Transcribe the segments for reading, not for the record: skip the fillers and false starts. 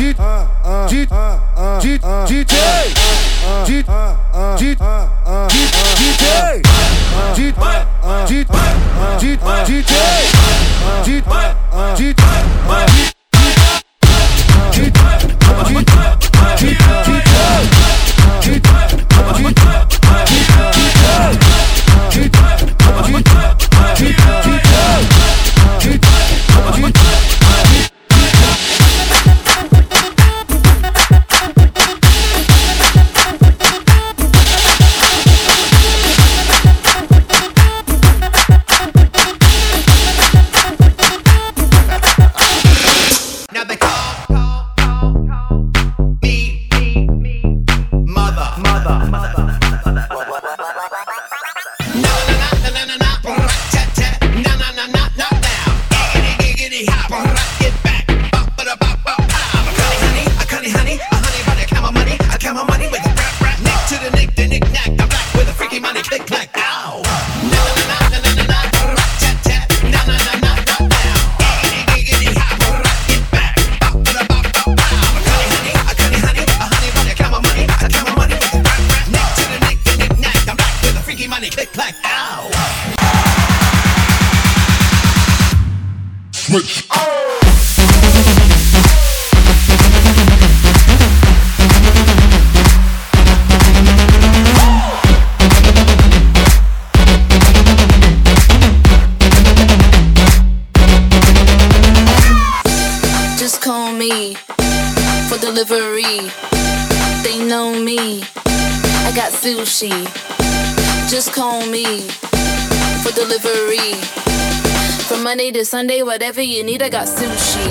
Just call me for delivery. From Monday to Sunday, whatever you need, I got sushi.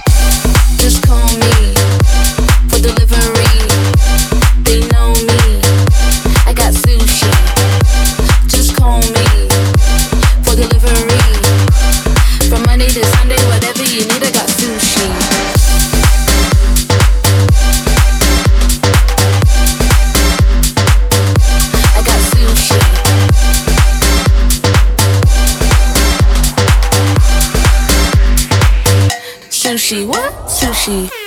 Just call me for delivery. They know me, I got sushi. Just call me for delivery. From Monday to Sunday, whatever you need, I got sushi. Sushi, what? Sushi.